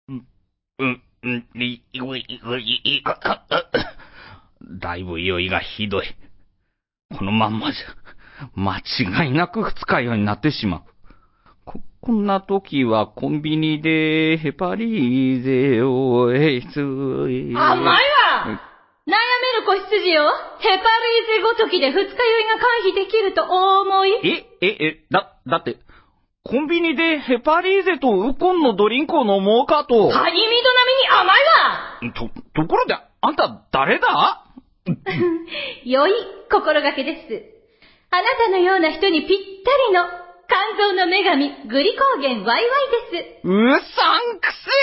だいぶ酔いがひどい。このまんまじゃ、間違いなく二日酔いになってしまう。こんな時はコンビニでヘパリーゼを甘いわ！悩める子羊よ。ヘパリーゼごときで二日酔いが回避できるとお思い？ だって、コンビニでヘパリーゼとウコンのドリンクを飲もうかと。 カニミド並みに甘いわ！ ところで、あんた誰だ？ 良い心がけです。あなたのような人にぴったりの肝臓の女神、グリコーゲンワイワイです。 うさんくせ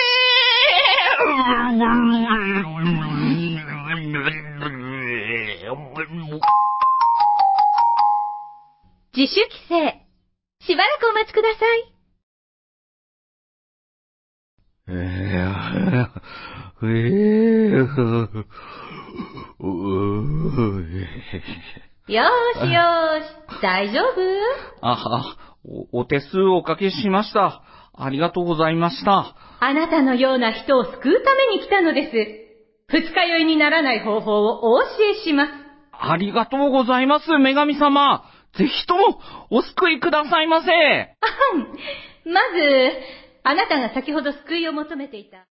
自主規制。しばらくお待ちください。よーしよーし、大丈夫？ お手数おかけしました。ありがとうございました。 あなたのような人を救うために来たのです。二日酔いにならない方法をお教えします。 ありがとうございます、女神様。ぜひともお救いくださいませ。 まず、あなたが先ほど救いを求めていた